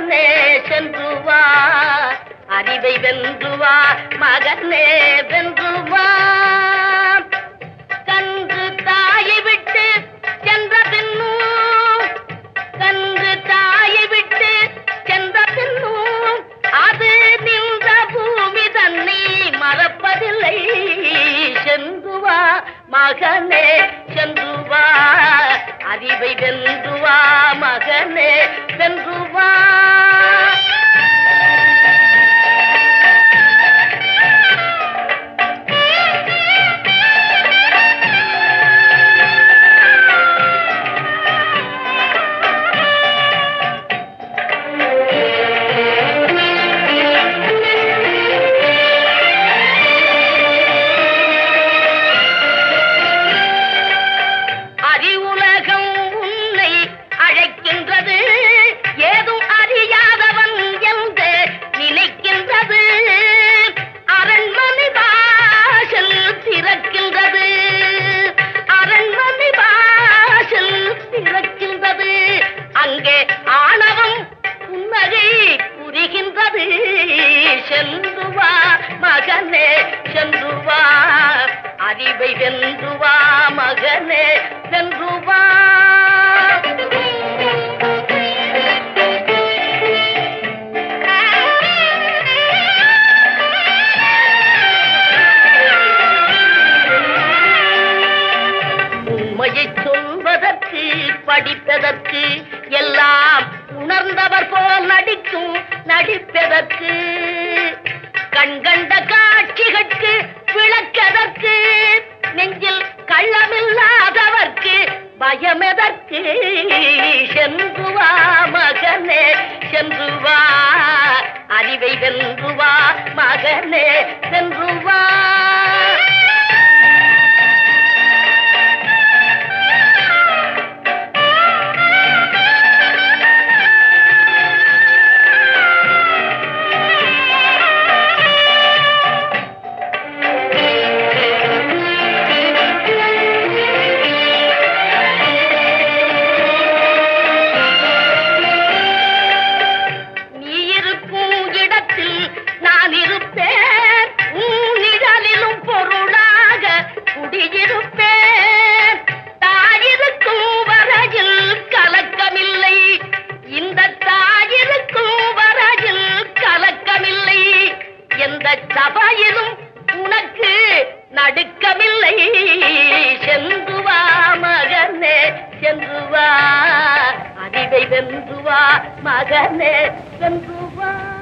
மகனே சென்று வா, அறிவை வென்று வா மகனே வென்று வா. கன்று தாயை விட்டு சென்ற பின்னும், கன்று தாயை விட்டு சென்ற பின்னும் அது நின்ற பூமி தன்னை மறப்பதில்லை. சென்று வா மகனே சென்று வா, அறிவை வென்று வா மகனே வென்று வா. சென்று வா மகனே சென்று வா, அறிவை வென்று வா மகனே வென்று வா. உண்மையை சொல்வதற்கு படிப்பதற்கு எல்லாம் உணர்ந்தவர் போல் நடிக்கும் நடிப்பதற்கு, கண்கண்ட காட்சிகளுக்கு விளக்கதற்கு, நெஞ்சில் கள்ளமில்லாதவர்க்கு பயமெதற்கு. சென்று வா மகனே சென்று வா, அறிவை வென்று வா மகனே வென்று வா. நான் இருப்பேன் உன் நிழலிலும் பொருளாக குடியிருப்பேன். தாயிருக்கும் வரையில் கலக்கமில்லை, இந்த தாயிருக்கும் வரையில் கலக்கமில்லை. எந்த சபையிலும் உனக்கு நடுக்கமில்லை. சென்று வா மகனே சென்று வா, அறிவை வென்று வா மகனே வென்று வா.